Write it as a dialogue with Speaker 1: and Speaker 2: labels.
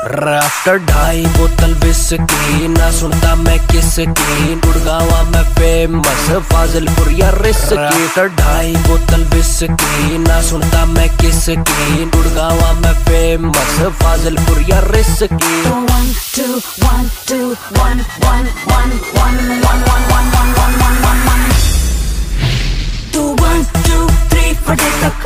Speaker 1: After 2.5 बोतल whisky ना सुनता मैं किसकी। गुड़गांवा में फेमस फाजिलपुर या रिस्की। आफ्टर 2.5 बोतल विस्की ना सुनता मैं किसकी। गुड़गांवा में फेमस फाजिलपुर या रिस्की।
Speaker 2: 1 2 1 2 1 1 1 1 1 1 1 1 1 1 1 2 1 2 3 4